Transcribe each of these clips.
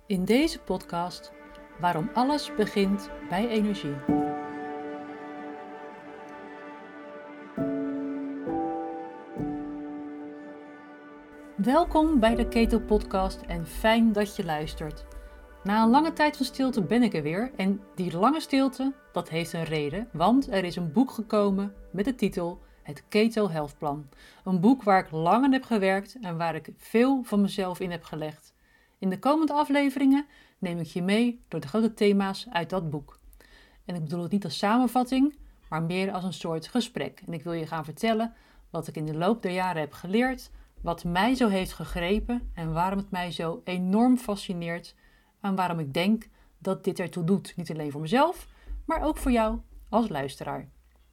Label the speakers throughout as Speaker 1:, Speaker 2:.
Speaker 1: In deze podcast waarom alles begint bij energie. Welkom bij de Keto Podcast en fijn dat je luistert. Na een lange tijd van stilte ben ik er weer en die lange stilte, dat heeft een reden, want er is een boek gekomen met de titel Het Keto Health Plan. Een boek waar ik lang aan heb gewerkt en waar ik veel van mezelf in heb gelegd. In de komende afleveringen neem ik je mee door de grote thema's uit dat boek. En ik bedoel het niet als samenvatting, maar meer als een soort gesprek. En ik wil je gaan vertellen wat ik in de loop der jaren heb geleerd, wat mij zo heeft gegrepen en waarom het mij zo enorm fascineert en waarom ik denk dat dit ertoe doet. Niet alleen voor mezelf, maar ook voor jou als luisteraar.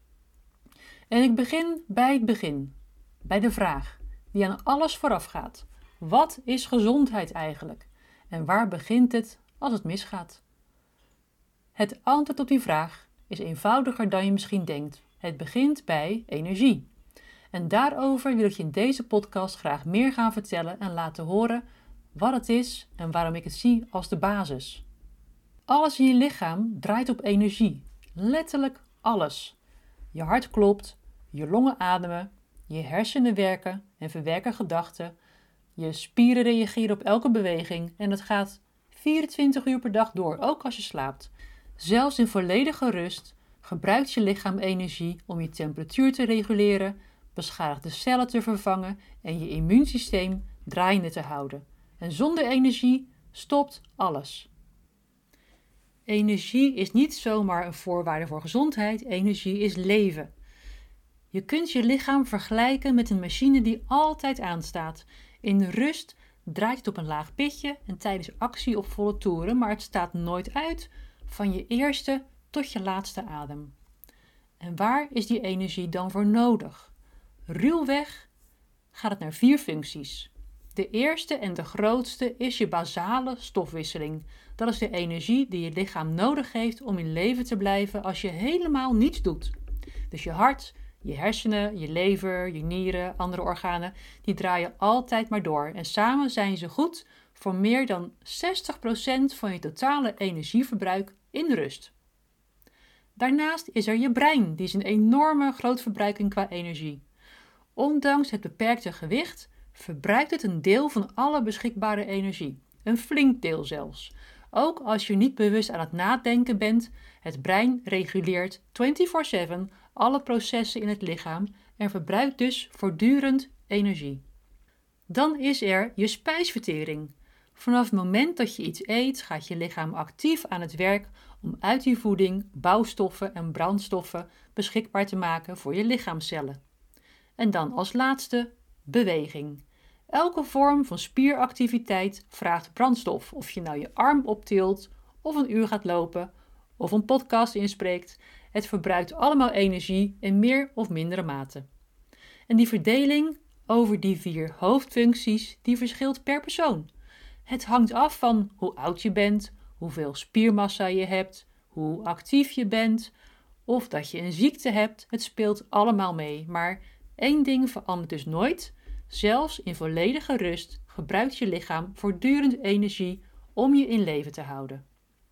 Speaker 1: En ik begin bij het begin, bij de vraag die aan alles vooraf gaat. Wat is gezondheid eigenlijk? En waar begint het als het misgaat? Het antwoord op die vraag is eenvoudiger dan je misschien denkt. Het begint bij energie. En daarover wil ik je in deze podcast graag meer gaan vertellen en laten horen wat het is en waarom ik het zie als de basis. Alles in je lichaam draait op energie. Letterlijk alles. Je hart klopt, je longen ademen, je hersenen werken en verwerken gedachten. Je spieren reageren op elke beweging en het gaat 24 uur per dag door, ook als je slaapt. Zelfs in volledige rust gebruikt je lichaam energie om je temperatuur te reguleren, beschadigde cellen te vervangen en je immuunsysteem draaiende te houden. En zonder energie stopt alles. Energie is niet zomaar een voorwaarde voor gezondheid, energie is leven. Je kunt je lichaam vergelijken met een machine die altijd aanstaat. In rust draait het op een laag pitje en tijdens actie op volle toeren, maar het staat nooit uit van je eerste tot je laatste adem. En waar is die energie dan voor nodig? Ruwweg gaat het naar 4 functies. De eerste en de grootste is je basale stofwisseling. Dat is de energie die je lichaam nodig heeft om in leven te blijven als je helemaal niets doet. Dus je hart, je hersenen, je lever, je nieren, andere organen, die draaien altijd maar door. En samen zijn ze goed voor meer dan 60% van je totale energieverbruik in rust. Daarnaast is er je brein, die is een enorme grootverbruiking qua energie. Ondanks het beperkte gewicht verbruikt het een deel van alle beschikbare energie. Een flink deel zelfs. Ook als je niet bewust aan het nadenken bent, het brein reguleert 24/7 alle processen in het lichaam en verbruikt dus voortdurend energie. Dan is er je spijsvertering. Vanaf het moment dat je iets eet, gaat je lichaam actief aan het werk om uit die voeding bouwstoffen en brandstoffen beschikbaar te maken voor je lichaamcellen. En dan als laatste beweging. Elke vorm van spieractiviteit vraagt brandstof. Of je nou je arm optilt, of een uur gaat lopen, of een podcast inspreekt. Het verbruikt allemaal energie in meer of mindere mate. En die verdeling over die 4 hoofdfuncties, die verschilt per persoon. Het hangt af van hoe oud je bent, hoeveel spiermassa je hebt, hoe actief je bent, of dat je een ziekte hebt. Het speelt allemaal mee, maar 1 ding verandert dus nooit. Zelfs in volledige rust gebruikt je lichaam voortdurend energie om je in leven te houden.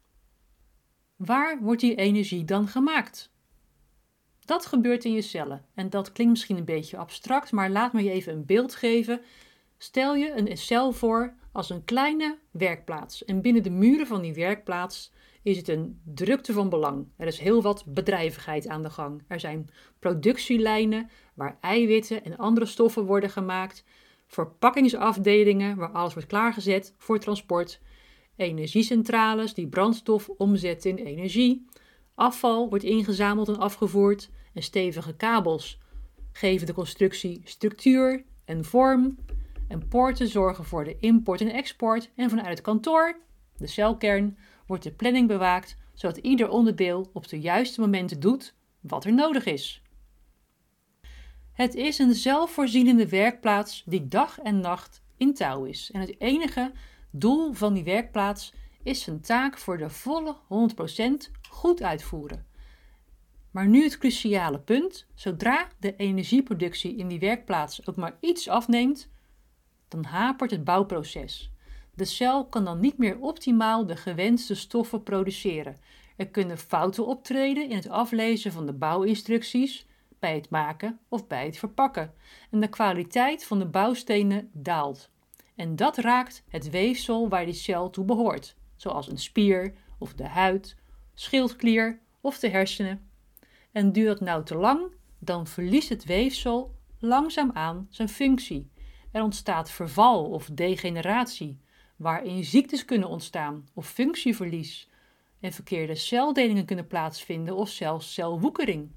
Speaker 1: Waar wordt die energie dan gemaakt? Dat gebeurt in je cellen. En dat klinkt misschien een beetje abstract, maar laat me je even een beeld geven. Stel je een cel voor als een kleine werkplaats. En binnen de muren van die werkplaats is het een drukte van belang. Er is heel wat bedrijvigheid aan de gang. Er zijn productielijnen waar eiwitten en andere stoffen worden gemaakt. Verpakkingsafdelingen waar alles wordt klaargezet voor transport. Energiecentrales die brandstof omzetten in energie. Afval wordt ingezameld en afgevoerd. En stevige kabels geven de constructie structuur en vorm. En poorten zorgen voor de import en export. En vanuit het kantoor, de celkern, wordt de planning bewaakt, zodat ieder onderdeel op de juiste momenten doet wat er nodig is. Het is een zelfvoorzienende werkplaats die dag en nacht in touw is. En het enige doel van die werkplaats is zijn taak voor de volle 100% goed uitvoeren. Maar nu het cruciale punt, zodra de energieproductie in die werkplaats ook maar iets afneemt, dan hapert het bouwproces. De cel kan dan niet meer optimaal de gewenste stoffen produceren. Er kunnen fouten optreden in het aflezen van de bouwinstructies, bij het maken of bij het verpakken. En de kwaliteit van de bouwstenen daalt. En dat raakt het weefsel waar die cel toe behoort, zoals een spier of de huid, schildklier of de hersenen. En duurt dat nou te lang, dan verliest het weefsel langzaamaan zijn functie. Er ontstaat verval of degeneratie, waarin ziektes kunnen ontstaan of functieverlies. En verkeerde celdelingen kunnen plaatsvinden of zelfs celwoekering.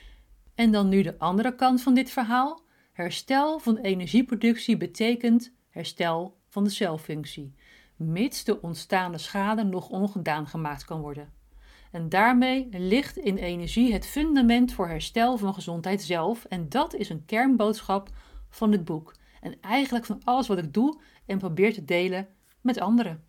Speaker 1: En dan nu de andere kant van dit verhaal. Herstel van energieproductie betekent herstel van de celfunctie, mits de ontstaande schade nog ongedaan gemaakt kan worden. En daarmee ligt in energie het fundament voor herstel van gezondheid zelf. En dat is een kernboodschap van het boek. En eigenlijk van alles wat ik doe en probeer te delen met anderen.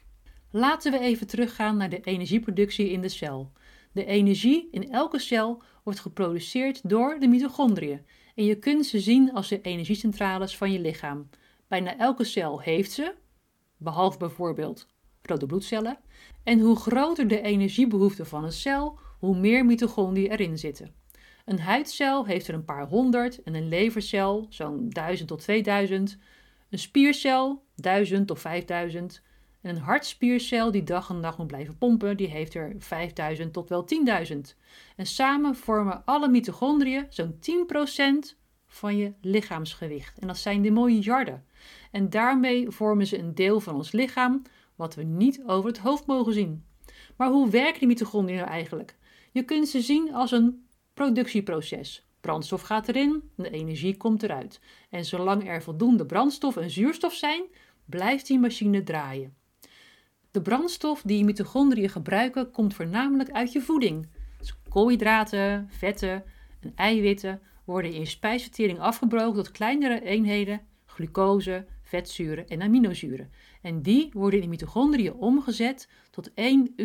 Speaker 1: Laten we even teruggaan naar de energieproductie in de cel. De energie in elke cel wordt geproduceerd door de mitochondriën. En je kunt ze zien als de energiecentrales van je lichaam. Bijna elke cel heeft ze, behalve bijvoorbeeld rode bloedcellen. En hoe groter de energiebehoefte van een cel, hoe meer mitochondriën erin zitten. Een huidcel heeft er een paar honderd en een levercel zo'n 1000 tot 2000. Een spiercel 1000 tot 5000. En een hartspiercel die dag en nacht moet blijven pompen, die heeft er 5000 tot wel 10.000. En samen vormen alle mitochondriën zo'n 10% van je lichaamsgewicht. En dat zijn de miljarden. En daarmee vormen ze een deel van ons lichaam wat we niet over het hoofd mogen zien. Maar hoe werken die mitochondriën nou eigenlijk? Je kunt ze zien als een productieproces. Brandstof gaat erin en de energie komt eruit. En zolang er voldoende brandstof en zuurstof zijn, blijft die machine draaien. De brandstof die je mitochondriën gebruiken komt voornamelijk uit je voeding. Dus koolhydraten, vetten en eiwitten worden in je spijsvertering afgebroken tot kleinere eenheden, glucose, vetzuren en aminozuren. En die worden in de mitochondriën omgezet tot één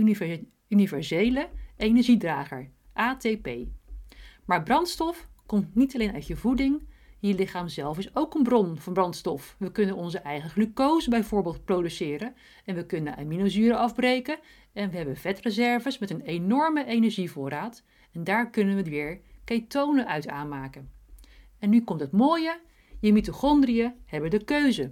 Speaker 1: universele energiedrager, ATP. Maar brandstof komt niet alleen uit je voeding. Je lichaam zelf is ook een bron van brandstof. We kunnen onze eigen glucose bijvoorbeeld produceren en we kunnen aminozuren afbreken en we hebben vetreserves met een enorme energievoorraad en daar kunnen we weer ketonen uit aanmaken. En nu komt het mooie, je mitochondriën hebben de keuze.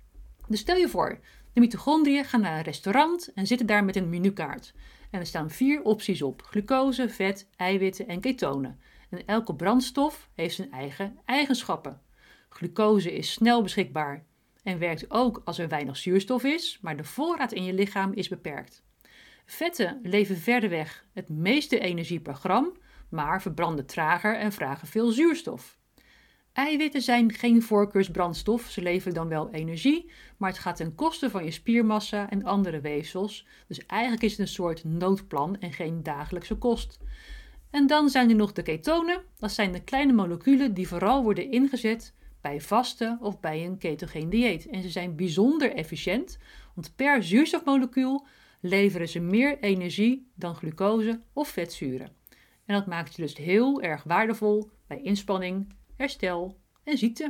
Speaker 1: Dus stel je voor, de mitochondriën gaan naar een restaurant en zitten daar met een menukaart. En er staan 4 opties op: glucose, vet, eiwitten en ketonen. En elke brandstof heeft zijn eigen eigenschappen. Glucose is snel beschikbaar en werkt ook als er weinig zuurstof is, maar de voorraad in je lichaam is beperkt. Vetten leveren verder weg het meeste energie per gram, maar verbranden trager en vragen veel zuurstof. Eiwitten zijn geen voorkeursbrandstof, ze leveren dan wel energie, maar het gaat ten koste van je spiermassa en andere weefsels. Dus eigenlijk is het een soort noodplan en geen dagelijkse kost. En dan zijn er nog de ketonen. Dat zijn de kleine moleculen die vooral worden ingezet bij vasten of bij een ketogeen dieet. En ze zijn bijzonder efficiënt, want per zuurstofmolecuul leveren ze meer energie dan glucose of vetzuren. En dat maakt ze dus heel erg waardevol bij inspanning, herstel en ziekte.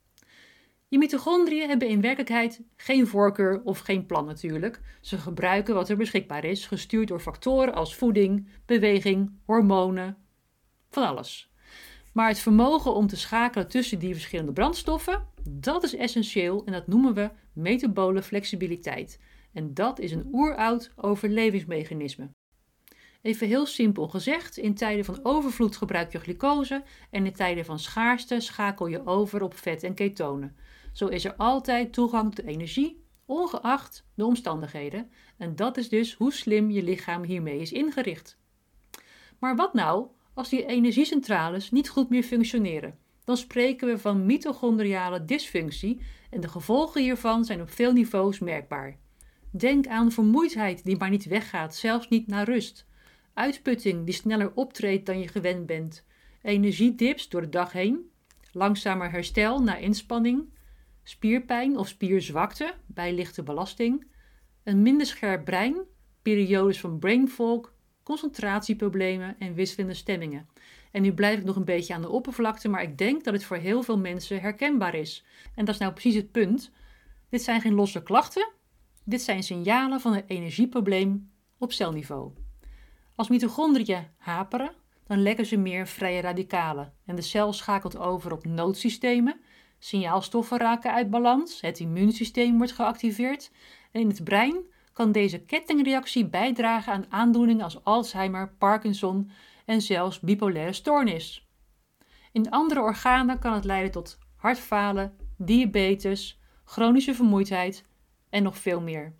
Speaker 1: Je mitochondriën hebben in werkelijkheid geen voorkeur of geen plan natuurlijk. Ze gebruiken wat er beschikbaar is, gestuurd door factoren als voeding, beweging, hormonen, van alles. Maar het vermogen om te schakelen tussen die verschillende brandstoffen, dat is essentieel en dat noemen we metabole flexibiliteit. En dat is een oeroud overlevingsmechanisme. Even heel simpel gezegd, in tijden van overvloed gebruik je glucose en in tijden van schaarste schakel je over op vet en ketonen. Zo is er altijd toegang tot energie, ongeacht de omstandigheden. En dat is dus hoe slim je lichaam hiermee is ingericht. Maar wat nou als die energiecentrales niet goed meer functioneren? Dan spreken we van mitochondriale dysfunctie en de gevolgen hiervan zijn op veel niveaus merkbaar. Denk aan vermoeidheid die maar niet weggaat, zelfs niet naar rust. Uitputting die sneller optreedt dan je gewend bent. Energiedips door de dag heen. Langzamer herstel na inspanning. Spierpijn of spierzwakte bij lichte belasting. Een minder scherp brein. Periodes van brain fog. Concentratieproblemen en wisselende stemmingen. En nu blijf ik nog een beetje aan de oppervlakte, maar ik denk dat het voor heel veel mensen herkenbaar is. En dat is nou precies het punt. Dit zijn geen losse klachten. Dit zijn signalen van een energieprobleem op celniveau. Als mitochondriën haperen, dan lekken ze meer vrije radicalen en de cel schakelt over op noodsystemen, signaalstoffen raken uit balans, het immuunsysteem wordt geactiveerd en in het brein kan deze kettingreactie bijdragen aan aandoeningen als Alzheimer, Parkinson en zelfs bipolaire stoornis. In andere organen kan het leiden tot hartfalen, diabetes, chronische vermoeidheid en nog veel meer.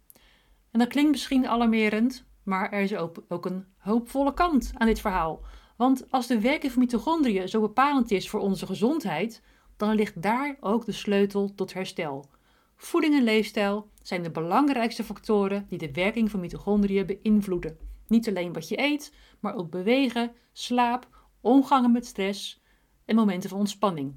Speaker 1: En dat klinkt misschien alarmerend, maar er is ook een hoopvolle kant aan dit verhaal. Want als de werking van mitochondriën zo bepalend is voor onze gezondheid, dan ligt daar ook de sleutel tot herstel. Voeding en leefstijl zijn de belangrijkste factoren die de werking van mitochondriën beïnvloeden. Niet alleen wat je eet, maar ook bewegen, slaap, omgangen met stress en momenten van ontspanning.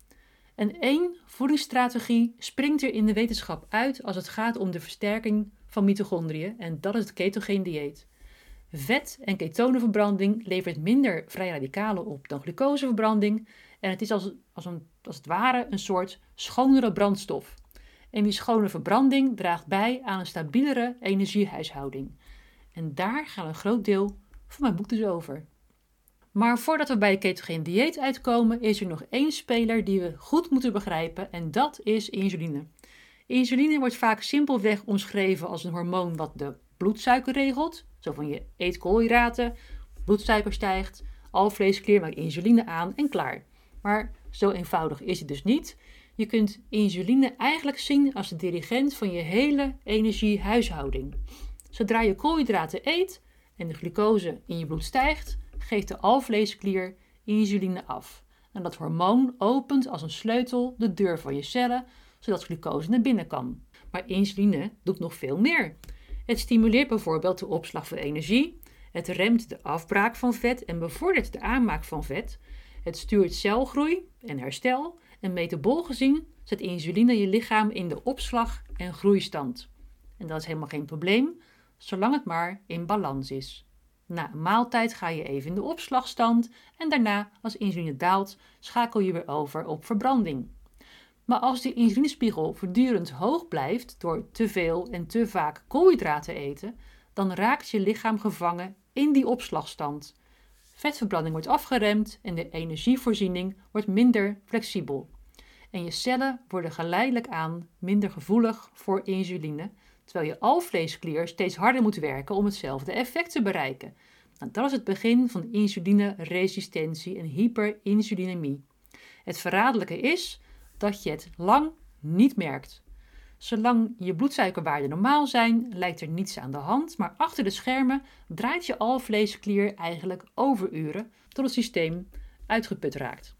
Speaker 1: En één voedingsstrategie springt er in de wetenschap uit als het gaat om de versterking van mitochondriën en dat is het ketogeen dieet. Vet- en ketonenverbranding levert minder vrije radicalen op dan glucoseverbranding en het is als het ware een soort schonere brandstof. En die schone verbranding draagt bij aan een stabielere energiehuishouding. En daar gaat een groot deel van mijn boek dus over. Maar voordat we bij het ketogeen dieet uitkomen, is er nog één speler die we goed moeten begrijpen en dat is insuline. Insuline wordt vaak simpelweg omschreven als een hormoon wat de bloedsuiker regelt. Zo van je eet koolhydraten, bloedsuiker stijgt, alvleesklier maakt insuline aan en klaar. Maar zo eenvoudig is het dus niet. Je kunt insuline eigenlijk zien als de dirigent van je hele energiehuishouding. Zodra je koolhydraten eet en de glucose in je bloed stijgt, geeft de alvleesklier insuline af. En dat hormoon opent als een sleutel de deur van je cellen, zodat glucose naar binnen kan. Maar insuline doet nog veel meer. Het stimuleert bijvoorbeeld de opslag van energie, het remt de afbraak van vet en bevordert de aanmaak van vet, het stuurt celgroei en herstel en metabool gezien zet insuline je lichaam in de opslag- en groeistand. En dat is helemaal geen probleem, zolang het maar in balans is. Na een maaltijd ga je even in de opslagstand en daarna, als insuline daalt, schakel je weer over op verbranding. Maar als de insulinespiegel voortdurend hoog blijft door te veel en te vaak koolhydraten eten, dan raakt je lichaam gevangen in die opslagstand. Vetverbranding wordt afgeremd en de energievoorziening wordt minder flexibel. En je cellen worden geleidelijk aan minder gevoelig voor insuline, terwijl je alvleesklier steeds harder moet werken om hetzelfde effect te bereiken. Nou, dat is het begin van insulineresistentie en hyperinsulinemie. Het verraderlijke is dat je het lang niet merkt. Zolang je bloedsuikerwaarden normaal zijn, lijkt er niets aan de hand, maar achter de schermen draait je alvleesklier eigenlijk overuren tot het systeem uitgeput raakt.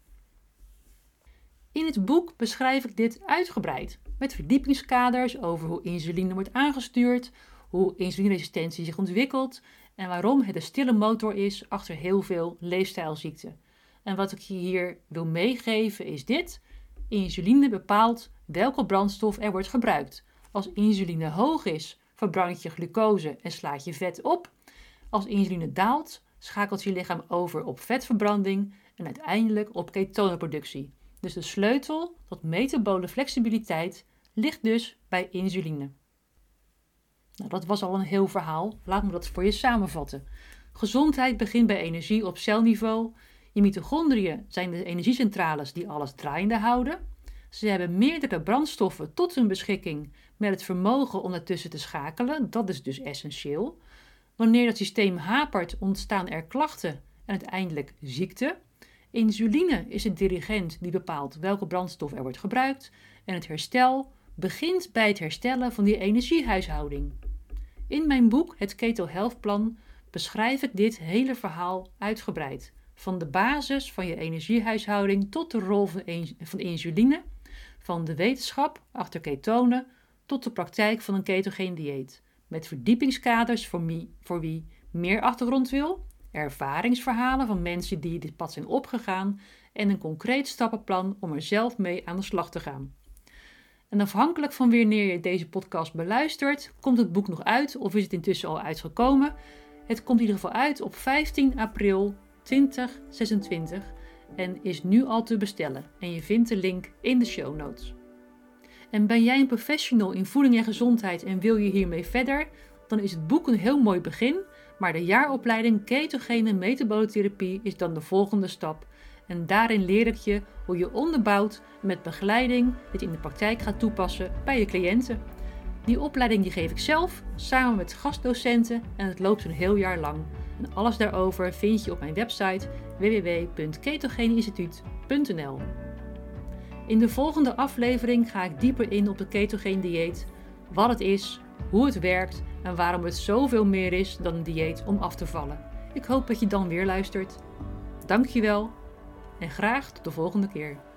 Speaker 1: In het boek beschrijf ik dit uitgebreid, met verdiepingskaders over hoe insuline wordt aangestuurd, hoe insulineresistentie zich ontwikkelt en waarom het een stille motor is achter heel veel leefstijlziekten. En wat ik je hier wil meegeven is dit: insuline bepaalt welke brandstof er wordt gebruikt. Als insuline hoog is, verbrand je glucose en slaat je vet op. Als insuline daalt, schakelt je lichaam over op vetverbranding en uiteindelijk op ketonenproductie. Dus de sleutel tot metabole flexibiliteit ligt dus bij insuline. Nou, dat was al een heel verhaal. Laat me dat voor je samenvatten. Gezondheid begint bij energie op celniveau. Je mitochondriën zijn de energiecentrales die alles draaiende houden. Ze hebben meerdere brandstoffen tot hun beschikking met het vermogen om ertussen te schakelen. Dat is dus essentieel. Wanneer het systeem hapert, ontstaan er klachten en uiteindelijk ziekte. Insuline is de dirigent die bepaalt welke brandstof er wordt gebruikt. En het herstel begint bij het herstellen van die energiehuishouding. In mijn boek Het Keto Health Plan beschrijf ik dit hele verhaal uitgebreid. Van de basis van je energiehuishouding tot de rol van insuline, van de wetenschap achter ketonen tot de praktijk van een ketogeen dieet. Met verdiepingskaders voor wie meer achtergrond wil, ervaringsverhalen van mensen die dit pad zijn opgegaan en een concreet stappenplan om er zelf mee aan de slag te gaan. En afhankelijk van wanneer je deze podcast beluistert, komt het boek nog uit of is het intussen al uitgekomen. Het komt in ieder geval uit op 15 april 2026 en is nu al te bestellen. En je vindt de link in de show notes. En ben jij een professional in voeding en gezondheid en wil je hiermee verder? Dan is het boek een heel mooi begin, maar de jaaropleiding ketogene metabolotherapie is dan de volgende stap. En daarin leer ik je hoe je onderbouwd met begeleiding dit in de praktijk gaat toepassen bij je cliënten. Die opleiding die geef ik zelf, samen met gastdocenten en het loopt een heel jaar lang. En alles daarover vind je op mijn website www.ketogeneinstituut.nl. In de volgende aflevering ga ik dieper in op het ketogeen dieet, wat het is, hoe het werkt en waarom het zoveel meer is dan een dieet om af te vallen. Ik hoop dat je dan weer luistert. Dankjewel en graag tot de volgende keer.